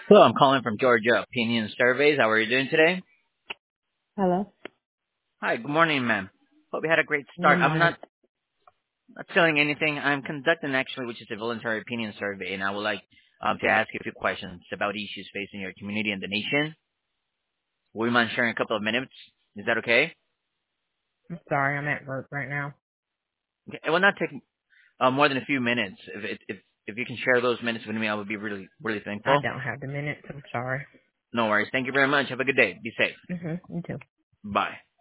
Hello, I'm calling from Georgia Opinion Surveys. How are you doing today? Hello. Hi, good morning, ma'am. Hope you had a great Good start. I'm morning. not selling anything. I'm conducting actually, which is a voluntary opinion survey, and I would like to ask you a few questions about issues facing your community and the nation. Would you mind sharing a couple of minutes? Is that okay? I'm sorry, I'm at work right now. Okay. It will not take more than a few minutes. If you can share those minutes with me, I would be really I thankful. don't have the minutes. I'm sorry. No worries. Thank you very much. Have a good day. Be safe. You too. Bye.